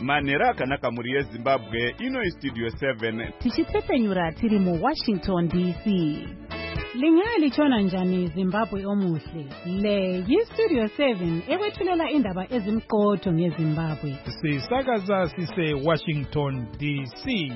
manhero akanaka muri yezimbabwe. Ino istudio 7 tichitsepenyura tiri muWashington DC. Lingalitshona njani Zimbabwe omuhle? Le yistudio 7 ekwethulela indaba ezimqotho ngeZimbabwe. Sisakaza sise Washington DC.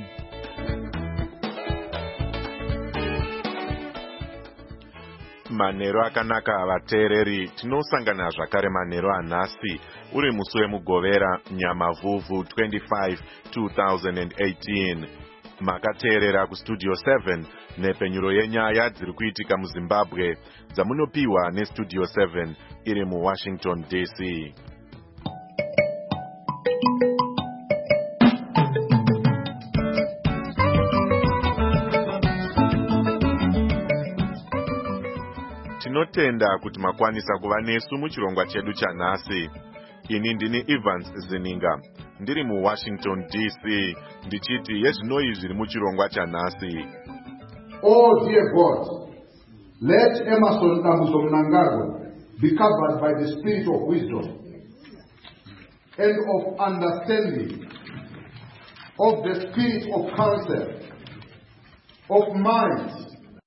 Manhero akanaka vateereri, tinosangana zvakare manhero anhasi uri musi wemugovera Nyamavhuvhu 25 2018. Makateerera kustudio 7 nepenyuro yenyaya dziri kuitika muZimbabwe dzamunopiwa nestudio 7 iri muWashington DC. Tinotenda kuti makwanisa kuva nesu muchirongwa chedu chanhasi. Ini ndini Evans Zininga, ndiri muWashington DC, ndichiti yezvinoi zviri muchirongwa chanhasi. Oh dear God, let Emmerson Mnangagwa be covered by the spirit of wisdom and of understanding, of the spirit of counsel, of might.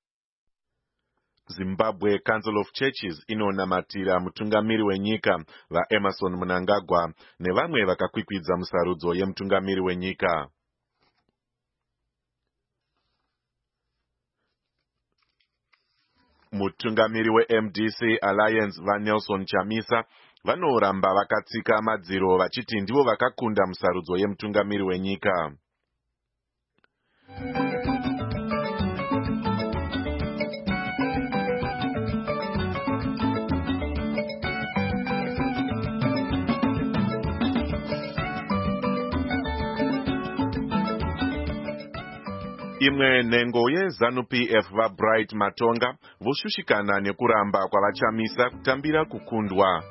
Zimbabwe Council of Churches inonamatira mutungamiri wenyika vaEmmerson Mnangagwa nevamwe vakakwikwidza musarudzo yemutungamiri wenyika. Mutungamiri weMDC Alliance vaNelson Chamisa vanoramba vakatsika madziro vachiti ndivo vakakunda musarudzo yemutungamiri wenyika. Imwe nhengo yeZANU-PF vaBright Matonga voshushikana nekuramba kwavaChamisa kutambira kukundwa.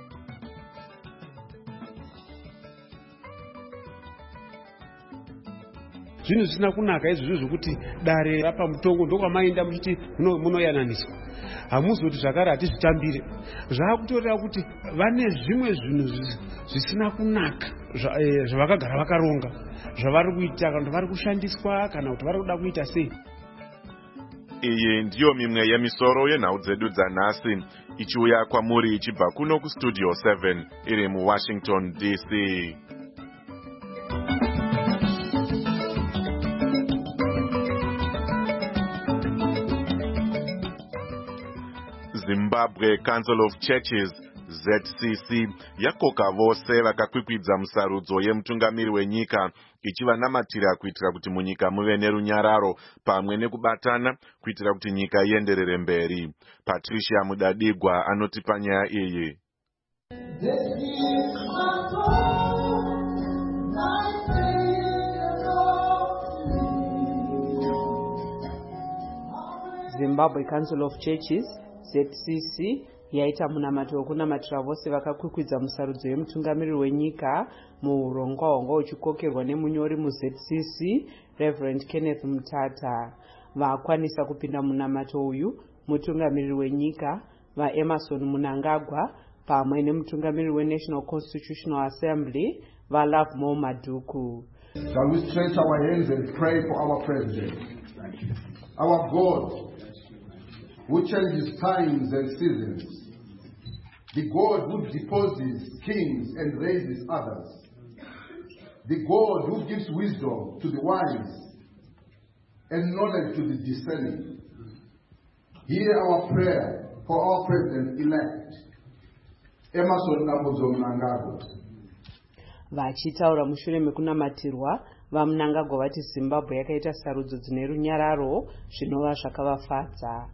Zvinhu zvisina kunaka izvozvo zvokuti dare rapamutongo ndokwamaenda muchiti munoyananiswa. Hamuzoti zvakare hatizvitambire. Zvaakutoreva kuti vane zvimwe zvinhu zvisina kunaka zvavakagara vakaronga, zvavari kuita kana kuti vari kushandiswa kana kuti vari kuda kuita sei. Iyi ndiyo mimwe yemisoro yenhau dzedu dzanhasi ichiuya kwamuri ichibva kuno kustudio 7 iri muWashington DC. Zimbabwe Council of Churches ZCC yakoka vose vakakwikwidza musarudzo yemutungamiri wenyika ichivanamatira kuitira kuti munyika muve nerunyararo pamwe nekubatana kuitira kuti nyika ienderere mberi. Patricia Mudadigwa anotipa nyaya iyi. Zimbabwe Council of Churches ZCC yaita munamato wekunamatira vose vakakwikwidza musarudzo yemutungamiri wenyika muurongwa uchikokerwa nemunyori muZCC Reverend Kenneth Mutata. Vakwanisa kupinda munamato uyu mutungamiri wenyika vaEmmerson Mnangagwa pamwe nemutungamiri weNational Constitutional Assembly vaLovemore Maduku. Shall we stretch our hands and pray for our president, our God, who changes times and seasons, the God who deposes kings and raises others, the God who gives wisdom to the wise and knowledge to the discerning. Hear our prayer for our president-elect, Emmerson Mnangagwa. Vachitaura mushure mekunamatirwa vaMnangagwa vati Zimbabwe yakaita sarudzo dzine runyararo zvinova zvakavafadza.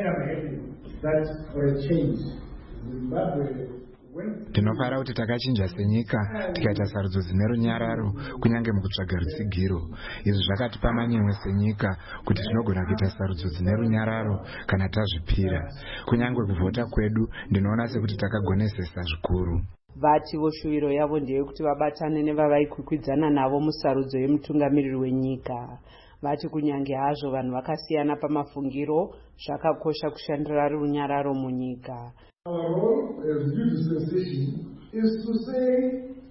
Tinofara kuti takachinja senyika tikaita sarudzo dzine runyararo kunyange mukutsvaga rutsigiro. Izvi zvakatipa manyemwe senyika kuti tinogona kuita sarudzo dzine runyararo kana tazvipira. Kunyange kuvhota kwedu ndinoona sekuti takagonesesa zvikuru. Vati voshuwiro yavo ndeyekuti vabatane nevavaikwikwidzana navo musarudzo yemutungamiriri wenyika. Vati kunyange hazvo vanhu vakasiyana pamafungiro, zvakakosha kushandira runyararo munyika. Our role as youth dispensation is to say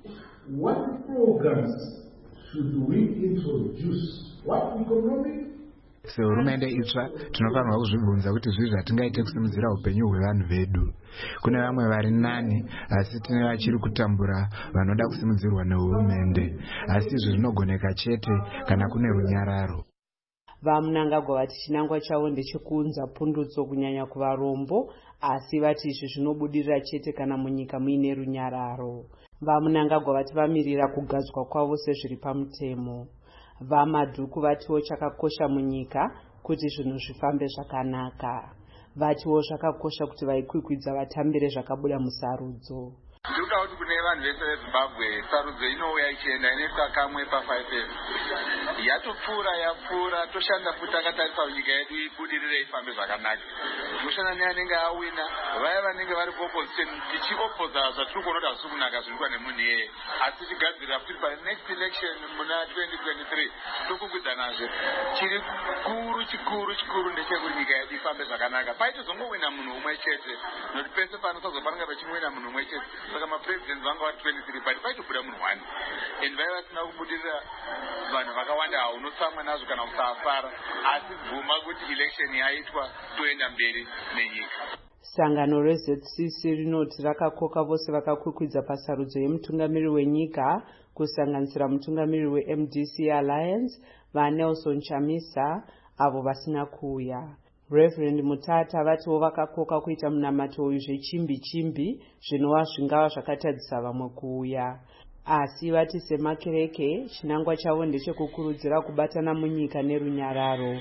what programs should we introduce? What economic? Sehurumende itsva tinofanirwa kuzvibvunza kuti zvii zvatingaite kusimudzira upenyu hwevanhu vedu. Kune vamwe vari nani asi tine vachiri kutambura vanoda kusimudzirwa nehurumende, asi izvi zvinogoneka chete kana kune runyararo. Vamunangagwa vati chinangwa chavo ndechekuunza pundutso kunyanya kuvarombo, asi vati izvi zvinobudirira chete kana munyika muine runyararo. Vamunangagwa vati vamirira kugadzwa kwavo sezviri pamutemo. Vamadhuku vatiwo chakakosha munyika kuti zvinhu zvifambe zvakanaka. Vatiwo zvakakosha kuti vaikwikwidza vatambire zvakabuda musarudzo. Ndikuda kuti kune vanhu vese veZimbabwe sarudzo inouya ichienda inoitwa kamwe pa5 yatopfuura yapfuura toshanda futi akatarisa nyika yedu ibudirire ifambe zvakanaka. Tinoshanda neanenge awina, vaya vanenge vari kuopposition tichiopposa zvatiri kuona kuti hazvisi kunaka zvinoitwa nemunhu iyeye, asi tichigadzirira futi panext election muna 2023 tokukwidzanazve. Chiri chikuru ndechekuti nyika yedu ifambe zvakanaka. Paitozongowina munhu umwe chete, nokuti pese pano sazopananga pachingowina munhu umwe chete. Saka mapresident vanga vari 23 but paitobuda munhu 1 and vaiva vasina kubudirira vanhu vakawanda unotsamwa nazvo kana kusafara, asi bvuma kuti election yaitwa toenda mberi nenyika. Sangano reZCC rinoti rakakoka vose vakakwikwidza pasarudzo yemutungamiriri wenyika kusanganisira mutungamiriri weMDC Alliance vaNelson Chamisa avo vasina kuuya. Reverend Mutata vatiwo vakakoka kuita munamato uyu zvechimbi zvinova zvingava zvakatadzisa vamwe kuuya. Asi vati semakereke chinangwa chavo ndechekukurudzira kubatana munyika nerunyararo.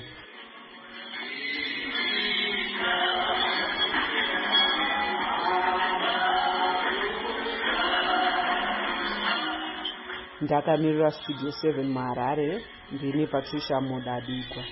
Ndakamirira Studio 7 muHarare, ndini Patricia Modadikwa.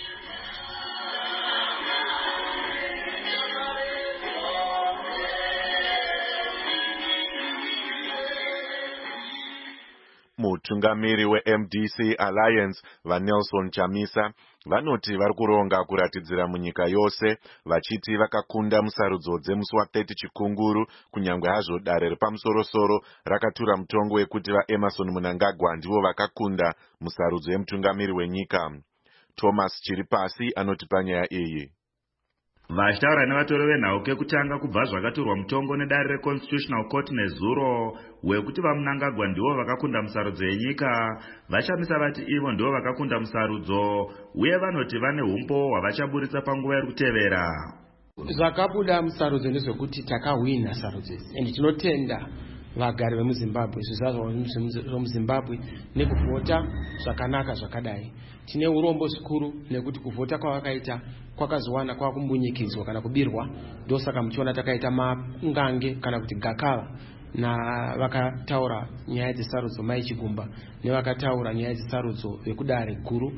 Mutungamiri weMDC Alliance vaNelson Chamisa vanoti vari kuronga kuratidzira munyika yose vachiti vakakunda musarudzo dzemusi wa30 Chikunguru, kunyangwe hazvo dare repamusorosoro rakatura mutongo wekuti vaEmmerson Mnangagwa ndivo vakakunda musarudzo yemutungamiri wenyika. Thomas Chiripasi anoti panyaya iyi. Vachitaura nevatori venhau kekutanga kubva zvakaturwa mutongo nedare reConstitutional Court nezuro wekuti vaMnangagwa ndivo vakakunda musarudzo yenyika, vachamisa vati ivo ndivo vakakunda musarudzo uye vanoti vane umpo hwavachaburitsa panguva iri kutevera. Zvakabuda musarudzo ndezvekuti takahwina sarudzo ende tinotenda vagari vemuZimbabwe zvizazo zvemuZimbabwe nekuvhota zvakanaka zvakadai. Tine urombo zvikuru nekuti kuvhota kwavakaita kwakazowana kwakumbunyikidzwa kana kubirwa, ndosaka muchiona takaita mangange kana kuti gakava na vakataura nyaya dzesarudzo Mai Chigumba nevakataura nyaya dzesarudzo vekudare guru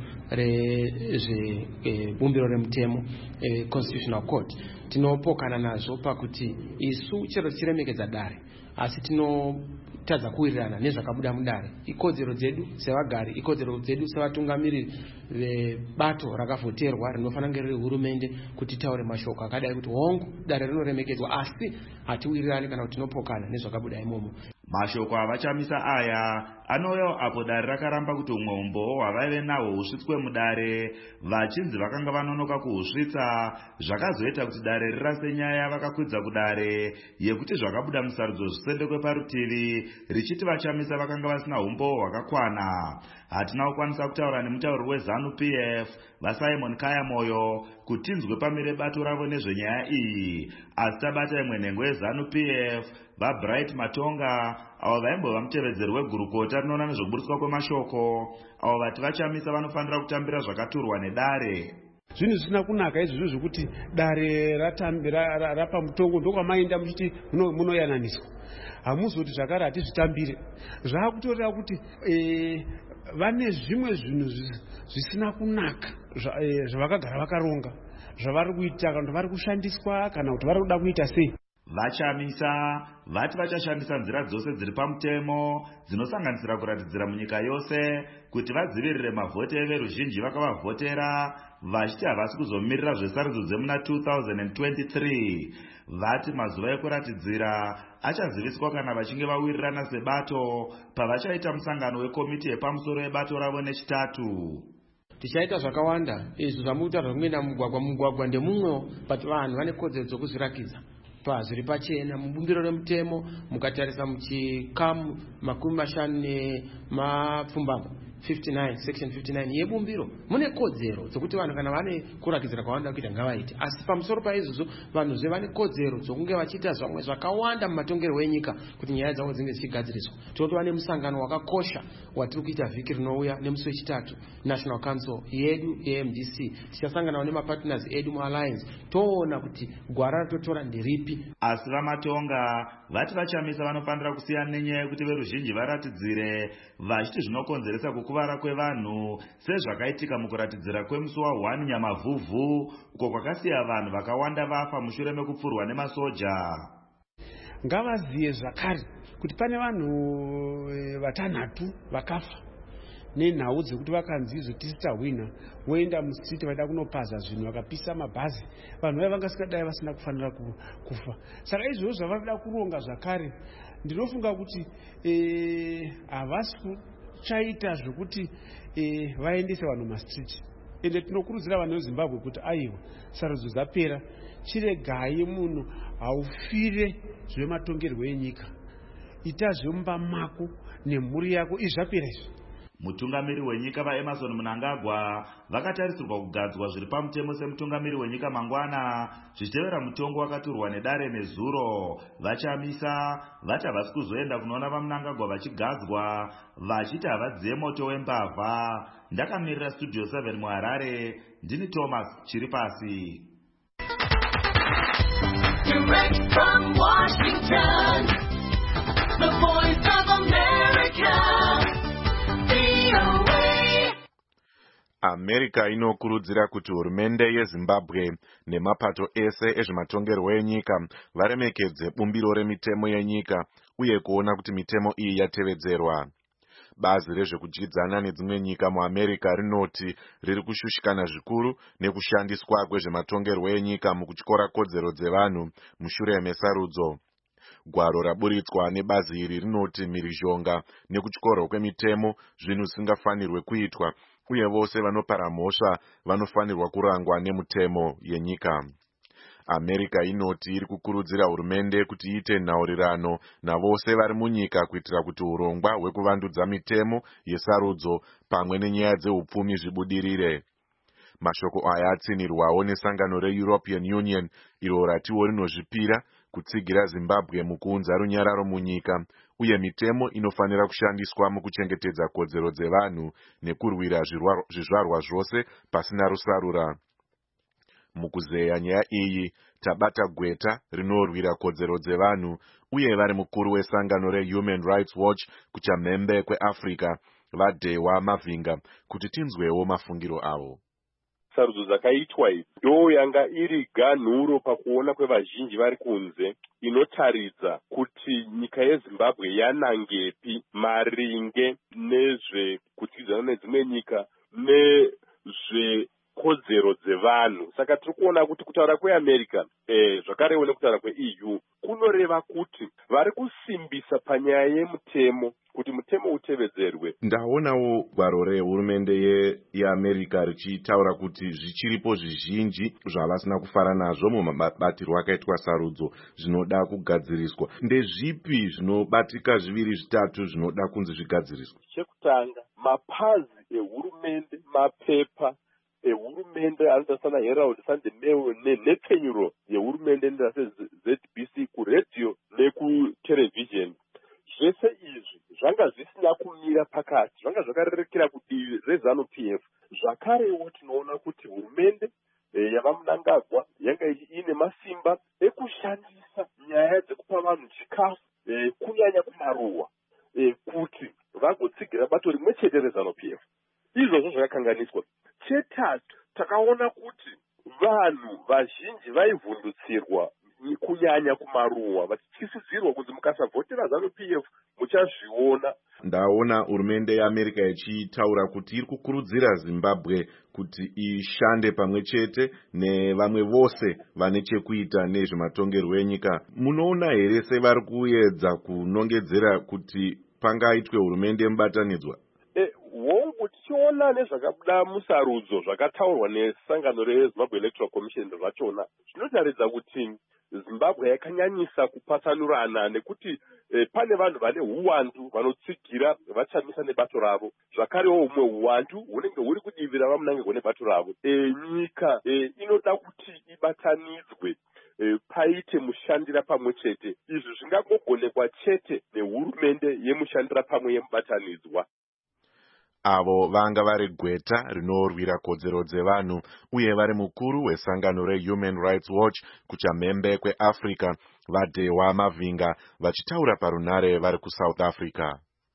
rezvebumbiro remutemo Constitutional Court. Tinopokana nazvo pakuti isu chero tichiremekedza dare asi tinotadza kuwirirana nezvakabuda mudare. Ikodzero dzedu sevagari, ikodzero dzedu sevatungamiriri vebato rakavhoterwa rinofanira kunge riri hurumende kuti taure mashoko akadai kuti hongu dare rinoremekedzwa, asi hatiwirirani kana kuti tinopokana nezvakabuda imomo. Mashoko avachamisa aya anouyawo apo dare rakaramba kuti umwe umbo hwavaive nahwo husvitswe mudare, vachinzi vakanga vanonoka kuhusvitsa, zvakazoita kuti dare rirase nyaya vakakwidza kudare yekuti zvakabuda musarudzo zvisendekwe parutivi, richiti vachamisa vakanga vasina umbo hwakakwana. Hatina kukwanisa kutaura nemutauri weZANU PF vaSimon Kayamoyo kuti tinzwe pamire bato ravo nezvenyaya iyi, asi tabata imwe nhengo yeZANU PF vaBright Matonga avo vaimbova mutevedzeri wegurukota rinoona nezvokuburitswa kwemashoko, avo vati vachamisa vanofanira kutambira zvakaturwa nedare. Zvinhu zvisina kunaka izvozvo zvokuti dare rapa mutongo ndokwamaenda muchiti munoyananiswa. Hamuzoti zvakare hatizvitambire. Zvaakutorera kuti vane zvimwe zvinhu zvisina kunaka zvavakagara vakaronga zvavari kuita kana kuti vari kushandiswa kana kuti vari kuda kuita sei. Vachamisa vati vachashandisa nzira dzose dziri pamutemo dzinosanganisira kuratidzira munyika yose kuti vadzivirire mavhoti everuzhinji vakavavhotera vachiti havasi kuzomirira zvesarudzo dzemuna 2023. Vati mazuva ekuratidzira achaziviswa kana vachinge vawirirana sebato pavachaita musangano wekomiti yepamusoro yebato ravo nechitatu. Tichaita zvakawanda izvo zvamuita zvamwena mugwagwa ndemumwewo but vanhu vane kodzero dzokuzvirakidza zviri pachena mubumbiro remutemo mukatarisa muchikamu 50 mapfumbamwe 59 section 59 yebumbiro mune kodzero dzokuti vanhu kana vane kurakidzira kwavanoda kuita ngavaite, asi pamusoro paizvozvo vanhu vane kodzero dzokunge vachiita zvamwe zvakawanda mumatongerwo enyika kuti nyaya dzavo dzinge dzichigadziriswa. Tinotova nemusangano wakakosha watiri kuita vhiki rinouya nemusi wechitatu National Council yedu yeMDC. Tichasanganawo nemapartners edu mualliance toona kuti gwara ratotora nderipi. Asi vamatonga vati vachamisa vanofanira kusiyana nenyaya yekuti veruzhinji varatidzire vachiti zvinokonzeresa kukuvara kwevanhu sezvakaitika mukuratidzira kwemusi wa1 Nyamavhuvhu uko kwakasiya vanhu vakawanda vafa mushure mekupfurwa nemasoja. Ngavaziye zvakare kuti pane vanhu vatanhatu vakafa nenhau dzekuti vakanzi izvo tisita hwina woenda musiti vaida kunopaza zvinhu vakapisa mabhazi, vanhu vaya vangasikadai vasina kufanira kufa. Saka izvozvo zvavanoda kuronga zvakare ndinofunga kuti havasi kuchaita zvokuti vaendese vanhu mastriti. Ende tinokurudzira vanhu veZimbabwe kuti aiwa sarudzo dzapera, chiregai munhu haufire zvematongerwo enyika, ita zvemumba mako nemhuri yako, izvapera izvo. Mutungamiri wenyika vaEmmerson Mnangagwa vakatarisirwa kugadzwa zviri pamutemo semutungamiri wenyika mangwana zvichitevera mutongo wakaturwa nedare nezuro. Vachamisa vati havasi kuzoenda kunoona vaMnangagwa vachigadzwa vachiti havadziye moto wembavha. Ndakamirira Studio 7 muHarare, ndini Thomas Chiripasi. Direct from Washington, the voice of America. America inokurudzira kuti hurumende yeZimbabwe nemapato ese ezvematongerwo enyika varemekedze bumbiro remitemo yenyika uye kuona kuti mitemo iyi yatevedzerwa. Bazi rezvekudyidzana nedzimwe nyika muAmerica rinoti riri kushushikana zvikuru nekushandiswa kwezvematongerwo enyika mukutyora kodzero dzevanhu mushure mesarudzo. Gwaro raburitswa nebazi iri rinoti mhirizhonga nekutyorwa kwemitemo zvinhu zvisingafanirwe kuitwa uye vose vanopara mhosva vanofanirwa kurangwa nemutemo yenyika. America inoti iri kukurudzira hurumende kuti iite nhaurirano navose vari munyika kuitira kuti urongwa hwekuvandudza mitemo yesarudzo pamwe nenyaya dzeupfumi zvibudirire. Mashoko aya atsinirwawo nesangano reEuropean Union iro ratiwo rinozvipira kutsigira Zimbabwe mukuunza runyararo munyika uye mitemo inofanira kushandiswa mukuchengetedza kodzero dzevanhu nekurwira zvizvarwa zvose pasina rusarura. Mukuzeya nyaya iyi tabata gweta rinorwira kodzero dzevanhu uye vari mukuru wesangano reHuman Rights Watch kuchamhembe kweAfrica vaDhewa Mavhinga kuti tinzwewo mafungiro avo. Sarudzo dzakaitwa idzi ndo yanga iri ganhuro pakuona kwevazhinji vari kunze inotaridza kuti nyika yeZimbabwe yanangepi maringe nezvekudyidzana nedzimwe nyika nezvekodzero dzevanhu. Saka tiri kuona kuti kutaura kweAmerica zvakarewo nekutaura kweEU kunoreva kuti vari kusimbisa panyaya yemutemo kuti mutemo utevedzerwe. Ndaonawo gwaro rehurumende yeAmerica richitaura kuti zvichiripo zvizhinji zvavasina kufara nazvo mumabatirwo akaitwa sarudzo zvinoda kugadziriswa. Ndezvipi zvinobatika zviviri zvitatu zvinoda kunzi zvigadziriswa? Chekutanga, mapazi ehurumende, mapepa ehurumende anoita sana Herald Sunday Mail nepfenyuro yehurumende ZBC kuredhiyo nekuterevhizheni. Zvese izvi zvanga zvisina kumira pakati, zvanga zvakarerekera kudivi reZANU-PF. Zvakarewo tinoona kuti hurumende yavaMnangagwa yanga ine masimba ekushandisa nyaya dzekupa vanhu chikafu kunyanya kumaruwa kuti vagotsigira bato rimwe chete reZANU-PF. Izvozvo zvakakanganiswa. Chetatu, takaona kuti vanhu vazhinji vaivhundutsirwa kunyanya kumaruwa vachityisidzirwa kunzi mukasavhotera ZANU-PF muchazviona. Ndaona hurumende yeAmerica ichitaura kuti iri kukurudzira Zimbabwe kuti ishande pamwe chete nevamwe vose vane chekuita nezvematongerwo enyika. Munoona here sevari kuedza kunongedzera kuti pangaitwe hurumende mubatanidzwa? Hongu tichiona nezvakabuda musarudzo zvakataurwa nesangano reZimbabwe Electoral Commission zvachona zvinotaridza kuti Zimbabwe yakanyanyisa kupatsanurana nekuti pane vanhu vane huwandu vanotsigira vachamisa nebato ravo, zvakarewo humwe huwandu hunenge huri kudivira vamunangirwa nebato ravo. Nyika inoda kuti ibatanidzwe paite mushandira pamwe chete. Izvi zvingangogonekwa chete nehurumende yemushandira pamwe yemubatanidzwa. Avo vanga vari gweta rinorwira kodzero dzevanhu uye vari mukuru wesangano reHuman Rights Watch kuchamhembe kweAfrica vaDehwa Mavinga vachitaura parunare vari kuSouth Africa.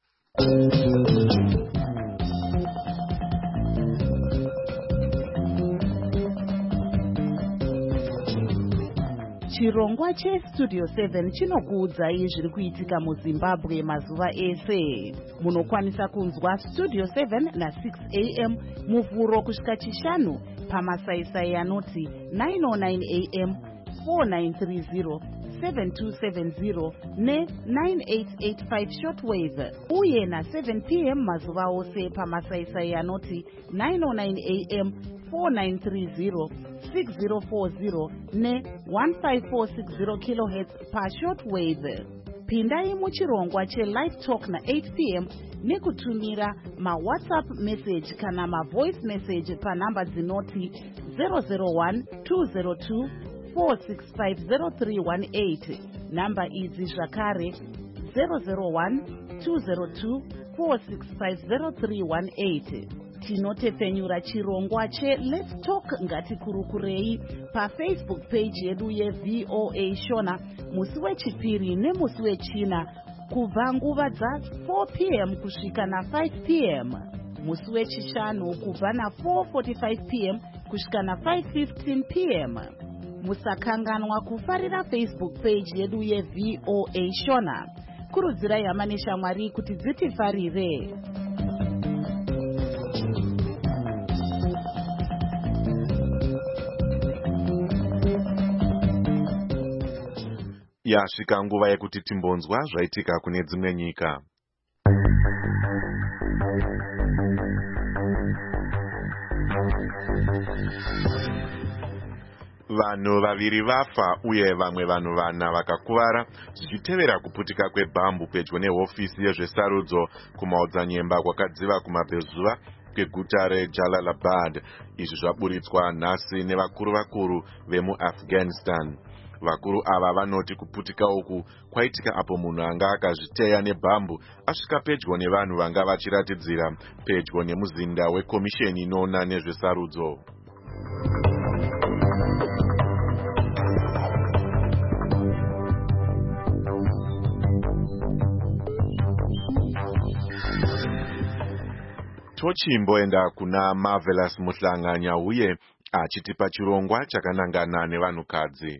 Chirongwa cheStudio 7 chinokuudzai zviri kuitika muZimbabwe mazuva ese. Munokwanisa kunzwa Studio 7 na6 AM muvhuro kusvika chishanu pamasaisai anoti 909 AM, 4930, 7270 ne9885 shortwave uye na7 PM mazuva ose pamasaisai anoti 909 AM, 4930, 6040 ne1546 kHz pashortwave. Pindai muchirongwa chelive talk na8 PM nekutumira mawhatsapp message kana mavoice message panhamba dzinoti 001 202 4650318. Namba idzi zvakare 001 202 4650318. Tinotepfenyura chirongwa cheLet's Talk ngatikurukurei paFacebook page yedu yeVOA Shona musi wechipiri nemusi wechina kubva nguva dza4 PM kusvika na5 PM, musi wechishanu kubva na4:45 PM kusvika na5:15 PM. Musakanganwa kufarira Facebook page yedu yeVOA Shona. Kurudzirai hama neshamwari kuti dzitifarire. Yasvika nguva yekuti timbonzwa zvaitika kune dzimwe nyika. Vanhu vaviri vafa uye vamwe vanhu vana vakakuvara zvichitevera kuputika kwebhambu pedyo nehofisi yezvesarudzo kumaodzanyemba kwakadziva kumabvezuva kweguta reJalalabad. Izvi zvaburitswa nhasi nevakuru vemuAfghanistan. Vakuru ava vanoti kuputika uku kwaitika apo munhu anga akazviteya nebhambu asvika pedyo nevanhu vanga vachiratidzira pedyo nemuzinda wekomisheni inoona nezvesarudzo. Tochimboenda kuna Marvelous Muhlanganya uye achitipa chirongwa chakanangana nevanhukadzi.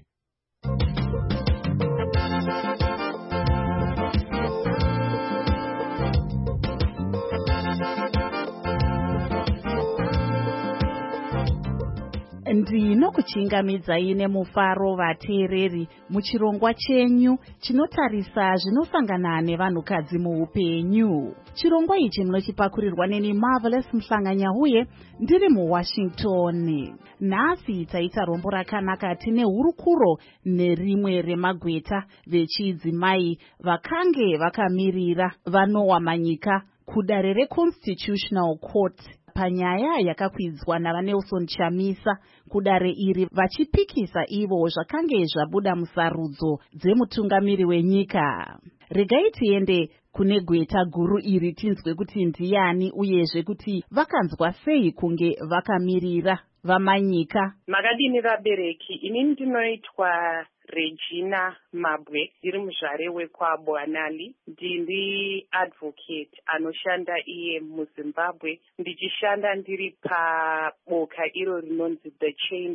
Ndinokuchingamidzai nemufaro vateereri muchirongwa chenyu chinotarisa zvinosangana nevanhukadzi muupenyu. Chirongwa ichi munochipakurirwa neni Marvelous Muhlanganya uye ndiri muWashington. Nhasi taita rombo rakanaka tine hurukuro nerimwe remagweta vechidzimai vakange vakamirira vanowa manyika kudare reConstitutional Court panyaya yakakwidzwa navaNelson Chamisa kudare iri vachipikisa ivo zvakange zvabuda musarudzo dzemutungamiri wenyika. Regai tiende kune gweta guru iri tinzwe kuti ndiani uyezve kuti vakanzwa sei kunge vakamirira vamanyika. Makadini vabereki, inini ndinoitwa Regina Mabwe, ndiri muzvare wekwabwanali. Ndiri advocate anoshanda iye muZimbabwe, ndichishanda ndiri paboka iro rinonzi The Chambers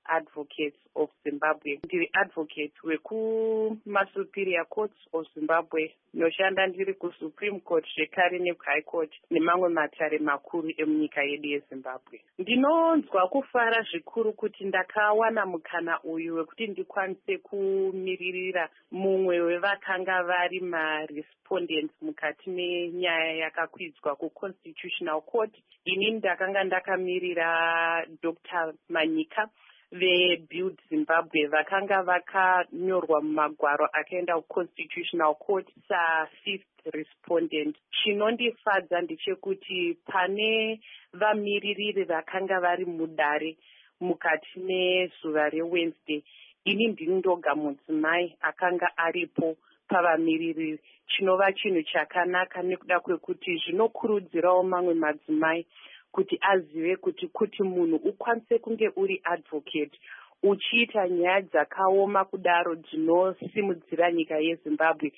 Advocates of Zimbabwe. Ndiri advocate wekumaSuperior Courts of Zimbabwe, noshanda ndiri kuSupreme Court zvekare nekuHigh Court nemamwe matare makuru emunyika yedu yeZimbabwe. Ndinonzwa kufara zvikuru kuti ndakawana mukana uyu wekuti ndikwanise kumiririra mumwe wevakanga vari marespondents mukati menyaya yakakwidzwa kuConstitutional Court. Inini ndakanga ndakamirira Dr. Manyika veBuild Zimbabwe vakanga vakanyorwa mumagwaro akaenda kuConstitutional Court sa5th respondent. Chinondifadza ndechekuti pane vamiririri vakanga vari mudare mukati mezuva reWednesday, ini ndini ndoga mudzimai akanga aripo pavamiririri, chinova chinhu chakanaka nekuda kwekuti zvinokurudzirawo mamwe madzimai kuti azive kuti munhu ukwanise kunge uri advocate uchiita nyaya dzakaoma kudaro dzinosimudzira nyika yeZimbabwe.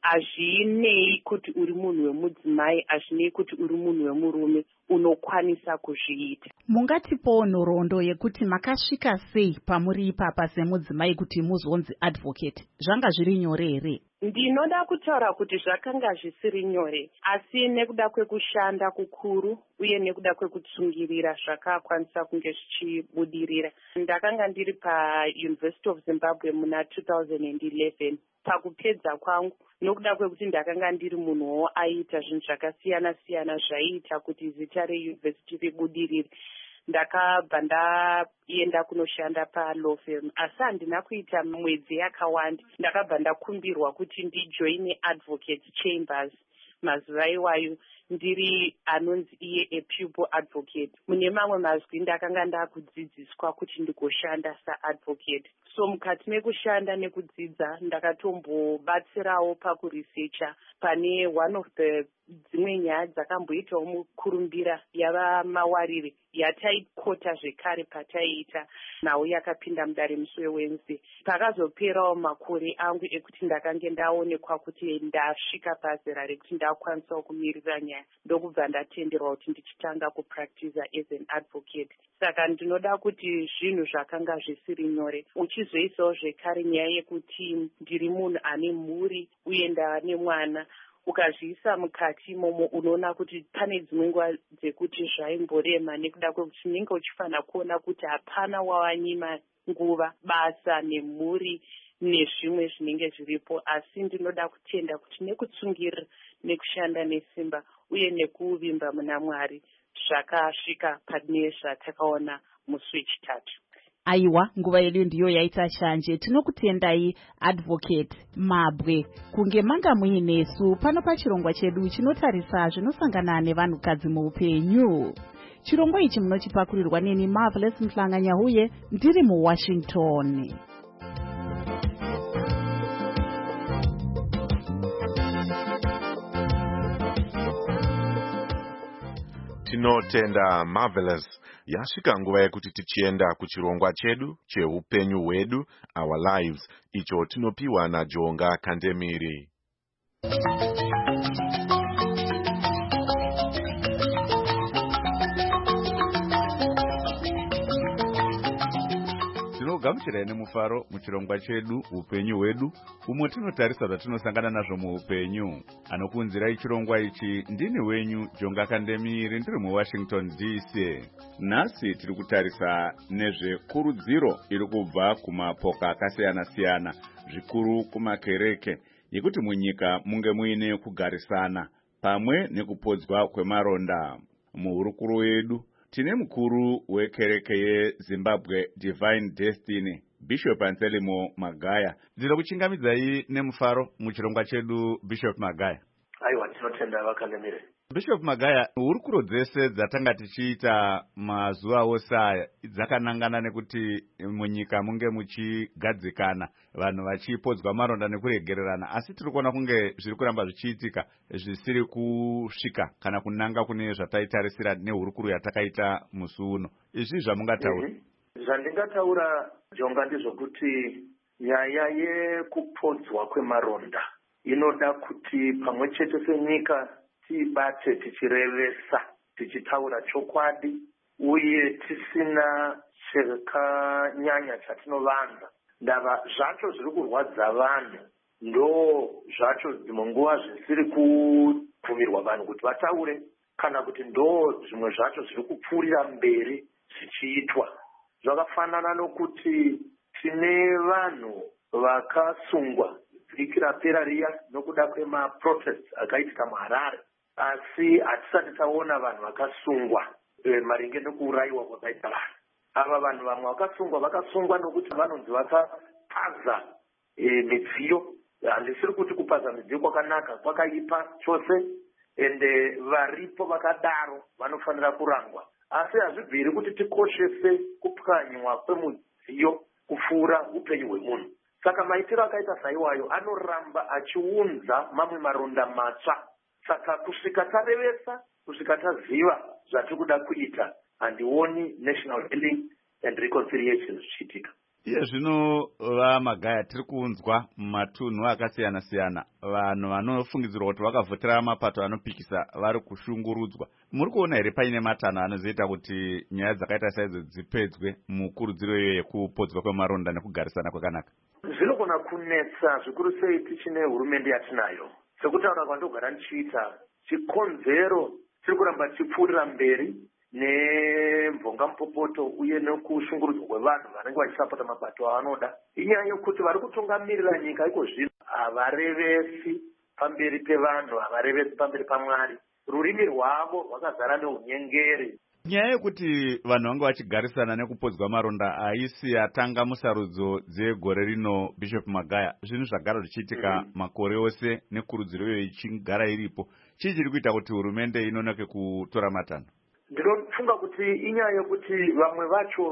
Hazvinei kuti uri munhu wemudzimai, hazvinei kuti uri munhu wemurume, unokwanisa kuzviita. Mungatipowo nhoroondo yekuti makasvika sei pamuri ipapa semudzimai kuti muzonzi advocate? Zvanga zviri nyore here? Ndinoda kutaura kuti zvakanga zvisiri nyore, asi nekuda kwekushanda kukuru uye nekuda kwekutsungirira zvakakwanisa kunge zvichibudirira. Ndakanga ndiri paUniversity of Zimbabwe muna 2011. Pakupedza kwangu, nokuda kwekuti ndakanga ndiri munhuwo aiita zvinhu zvakasiyana-siyana zvaiita kuti zita reuniversity ribudirire, ndakabva ndaenda kunoshanda palaw firm, asi handina kuita mwedzi yakawanda ndakabva ndakumbirwa kuti ndijoine advocate chambers. Mazuva iwayo ndiri anonzi iye apupil advocate. Mune mamwe mazwi ndakanga ndakudzidziswa kuti ndigoshanda saadvocate. So mukati mekushanda nekudzidza ndakatombobatsirawo pakuresearcha pane one of the dzimwe nyaya dzakamboitawo mukurumbira yava mawarire yataikota zvekare pataiita nawo yakapinda mudare musi weWednesday. Pakazoperawo makore angu ekuti ndakange ndaonekwa kuti ndasvika pazera rekuti ndakwanisawo kumirira nyaya, ndokubva ndatenderwa kuti ndichitanga kupractice as an advocate. Saka ndinoda kuti zvinhu zvakanga zvisiri nyore, uchizoisawo zvekare nyaya yekuti ndiri munhu ane mhuri uye ndane mwana. Ukazviisa mukati imomo unoona kuti pane dzimwe nguva dzekuti zvaimborema nekuda kwekuti unenge uchifanira kuona kuti hapana wawanyima nguva basa nemhuri nezvimwe zvinenge zviripo. Asi ndinoda kutenda kuti nekutsungirira nekushanda nesimba uye nekuvimba muna Mwari zvakasvika pane zvatakaona musi wechitatu. Aiwa, nguva yedu ndiyo yaita shanje. Tinokutendai advocate Mabwe kunge manga muinesu pano pachirongwa chedu chinotarisa zvinosangana nevanhukadzi muupenyu. Chirongwa ichi munochipakurirwa neni Marvelous Mhlanga-Nyahuye ndiri muWashington. Tinotenda Marvelous. Yasvika nguva yekuti tichienda kuchirongwa chedu cheupenyu hwedu, our lives, icho tinopiwa naJonga Kandemiri. Tinogamuchirai nemufaro muchirongwa chedu upenyu hwedu, umwe tinotarisa zvatinosangana nazvo muupenyu. Anokunzirai chirongwa ichi ndini wenyu Jonga Kandemiri, ndiri muWashington DC. Nhasi tiri kutarisa nezvekurudziro iri kubva kumapoka akasiyana-siyana, zvikuru kumakereke, yekuti munyika munge muine kugarisana pamwe nekupodzwa kwemaronda. Muhurukuru wedu tine mukuru wekereke yeZimbabwe Divine Destiny, Bishop Anselmo Magaya. Ndiri kuchingamidzai nemufaro muchirongwa chedu, Bishop Magaya. Aiwa, tinotenda Vakandemire. Bishop Magaya, hurukuro dzese dzatanga tichiita mazuva ose aya dzakanangana nekuti munyika munge muchigadzikana, vanhu vachipodzwa maronda nekuregererana, asi tiri kuona kunge zviri kuramba zvichiitika zvisiri kusvika kana kunanga kune zvataitarisira nehurukuro yatakaita musi uno. Izvi zvamungataura? Zvandingataura Jonga ndizvokuti nyaya yekupodzwa kwemaronda inoda kuti pamwe chete senyika tibate tichirevesa, tichitaura chokwadi uye tisina chakanyanya chatinovanza ndava zvacho zviri kurwadza vanhu ndo zvacho dzimwe nguva zvisiri kubvumirwa vanhu kuti vataure kana kuti ndo zvimwe zvacho zviri kupfuurira mberi zvichiitwa. Zvakafanana nokuti tine vanhu vakasungwa vhiki rapera riya nokuda kwemaprotests akaitika muHarare, asi hatisati taona vanhu vakasungwa maringe nokuurayiwa kwakaita vanhu ava. Vanhu vamwe vakasungwa nokuti vanonzi vakapaza midziyo. Handisiri kuti kupaza midziyo kwakanaka, kwakaipa chose, ende varipo vakadaro vanofanira kurangwa. Asi hazvibviri kuti tikoshese kupwanywa kwemudziyo kupfuura upenyu hwemunhu. Saka maitiro akaita saiwayo anoramba achiunza mamwe maronda matsva. Saka kusvika tarevesa, kusvika taziva zvatiri kuda kuita, handioni national healing and reconciliation zvichiitika. Iye zvino vaMagaya tiri kuunzwa mumatunhu akasiyana-siyana, vanhu vanofungidzirwa kuti vakavhotera mapato anopikisa vari kushungurudzwa. Muri kuona here paine matanho anozoita kuti nyaya dzakaita saidzo dzipedzwe mukurudziro iyo yekupodzwa kwemaronda nekugarisana kwakanaka? Zvinogona kunetsa zvikuru sei tichine hurumende yatinayo. Sekutaura kwandogara ndichiita, chikonzero chiri kuramba chipfuurira mberi nemvonga mupopoto uye nekushungurudzwa kwevanhu vanenge vachisapota mabato avanoda. Inyaya yekuti vari kutungamirira nyika iko zvino havarevesi pamberi pevanhu, havarevesi pamberi paMwari. Rurimi rwavo rwakazara neunyengeri. Nyaya yekuti vanhu vanga vachigarisana nekupodzwa maronda haisi yatanga musarudzo dzegore rino, Bishop Magaya, zvinhu zvagara zvichiitika makore ose nekurudziro iyoyo ichigara iripo. Chii chiri kuita kuti hurumende inonoke kutora matanho? Ndinofunga kuti inyaya yekuti vamwe vacho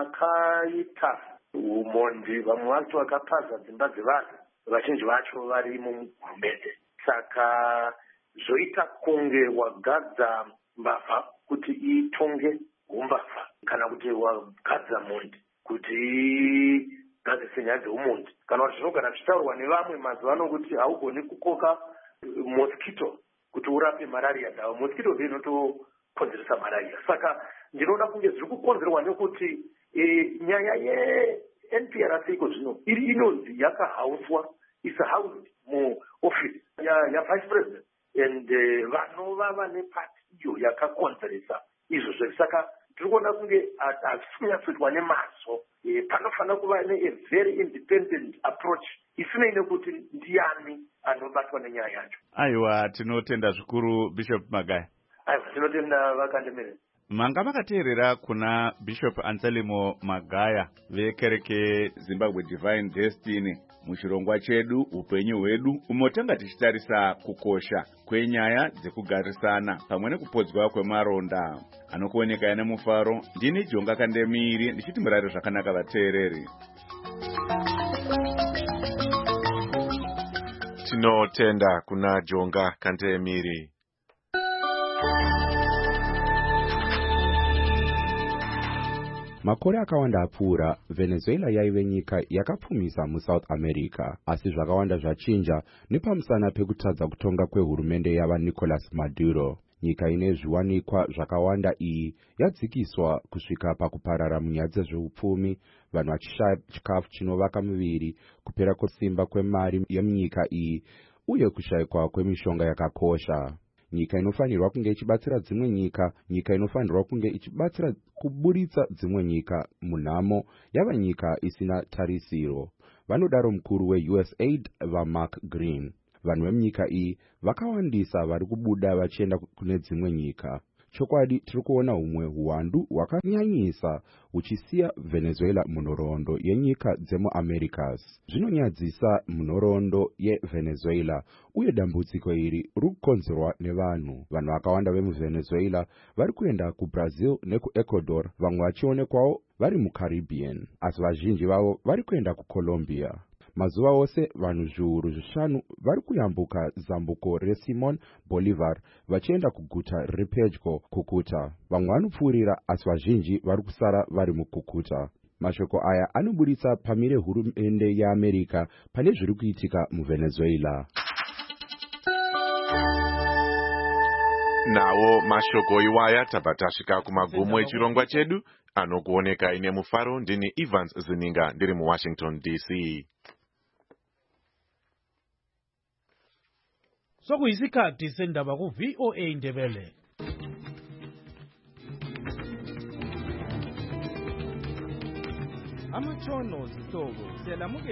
vakaita umhondi, vamwe vacho vakapaza dzimba dzevanhu, vazhinji vacho vari muhurumende. Saka zvoita kunge wagadza mbavha kuti itonge umbavha, kana kuti wagadza mhondi kuti igadzise nyaya dzeumhondi. Kana kuti zvinogara zvichitaurwa nevamwe mazuva ano kuti haugoni kukoka mosquito kuti urape malaria, ndawo mosquito inotokonzeresa malaria. Saka ndinoda kunge zviri kukonzerwa nekuti nyaya yeNPRC iko zvino iri inonzi yakahauswa, isahoused muoffice yavice president, and vanova vane pati iyo yakakonzeresa izvozvo. Saka tiri kuona kunge hazvisi kunyatsoitwa nemazvo. Panofanira kuva a very independent approach isinei nekuti ndiani anobatwa nenyaya yacho. Aiwa, tinotenda zvikuru Bishop Magaya. Aiwa, tinotenda vakandemere. Manga makateerera kuna Bishop Anselmo Magaya vekereke Zimbabwe Divine Destiny muchirongwa chedu upenyu hwedu, umotanga tichitarisa kukosha kwenyaya dzekugarisana pamwe nekupodzwa kwemaronda. Anokuoneka nemufaro, ndini Jonga Kandemiri ndichiti murare zvakanaka vateereri. Tinotenda kuna Jonga Kandemiri. Makore akawanda apfuura, Venezuela yaive nyika yakapfumisa muSouth America, asi zvakawanda zvachinja nepamusana pekutadza kutonga kwehurumende yava Nicolas Maduro. Nyika ine zviwanikwa zvakawanda iyi yadzikiswa kusvika pakuparara munyaya dzezveupfumi, vanhu vachishaya chikafu chinovaka muviri, kupera kwesimba kwemari yemunyika iyi uye kushayikwa kwemishonga yakakosha. Nyika inofanirwa kunge ichibatsira dzimwe nyika, nyika inofanirwa kunge ichibatsira kuburitsa dzimwe nyika munhamo yava nyika isina tarisiro. Vanodaro mukuru weUSAID vaMark Green. Vanhu vemunyika iyi vakawandisa vari kubuda vachienda kune dzimwe nyika. Chokwadi tiri kuona humwe huwandu hwakanyanyisa huchisiya Venezuela munhoroondo yenyika dzemuAmericas. Zvinonyadzisa munhoroondo yeVenezuela uye dambudziko iri riri kukonzerwa nevanhu. Vanhu vakawanda vemuVenezuela vari kuenda kuBrazil nekuEcuador, vamwe vachionekwawo vari muCaribbean, asi vazhinji vavo vari kuenda kuColombia. Mazuva ose vanhu zviuru 5 vari kuyambuka zambuko reSimon Bolivar vachienda kuguta repedyo Cucuta. Vamwe vanopfuurira asi vazhinji vari kusara vari muCucuta. Mashoko aya anoburitsa pamire hurumende yeAmerika pane zviri kuitika muVenezuela. Nawo mashoko iwaya tabva tasvika kumagumo echirongwa chedu. Anokuoneka ine mufaro ndini Evans Zininga ndiri muWashington DC. Sokuyisikhathi sendaba ku VOA Ndebele. Amatshono zihlobo siyalamuke